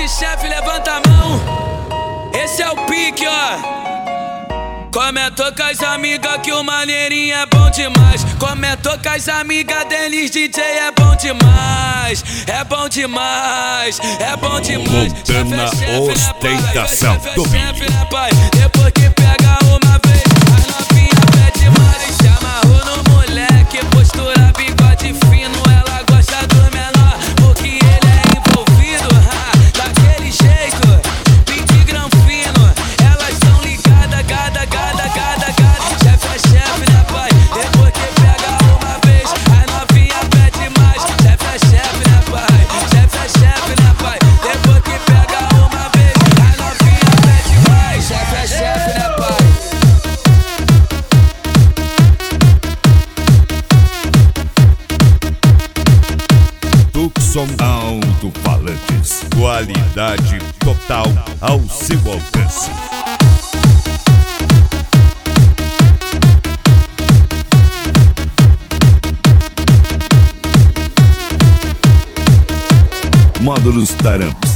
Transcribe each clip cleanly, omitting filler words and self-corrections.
Chefe, chefe, levanta a mão. Esse é o pique, ó. Comentou com as amigas que o maneirinho é bom demais. Comentou com as amigas deles, DJ é bom demais. É bom demais, é bom demais. Montando a ostentação do chefe, né, pai? Depois que pega uma vez, as novinha pede mais. Se amarrou no moleque, postura, bigode fino. Ela gosta do menor, porque ele é envolvido. Daquele jeito, pinte granfino. Elas são ligadas, gada, gada, gada, gada. Chefe é chefe, né, pai? Depois que pega uma vez, as novinha pede mais. Chefe é chefe, né, pai? Chefe é chefe, né, pai? Depois que pega uma vez, as novinha pede mais. Chefe é chefe, né, pai? Tucson Alto-Falantes, qualidade total ao seu alcance. Módulos Taramps.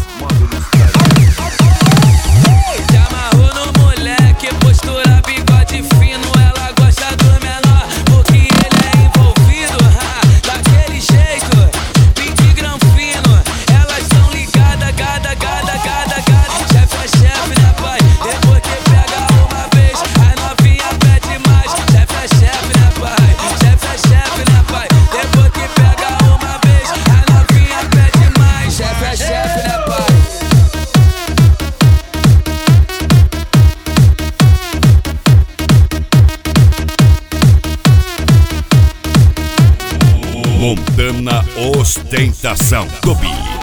Se amarrou no moleque, postura, bigode fino. Ela gosta do menor, porque ele é envolvido. Daquele jeito, pinte granfino. Elas são ligadas, gada, gada, gada, gada. Chefe é chefe, né, pai? Depois que pega uma vez, as novinha pede mais. Chefe é chefe, né, pai? Chefe é chefe, né, pai? Depois que pega uma vez, as novinha pede mais. Chefe é chefe, né, pai? Montando a ostentação do Billy.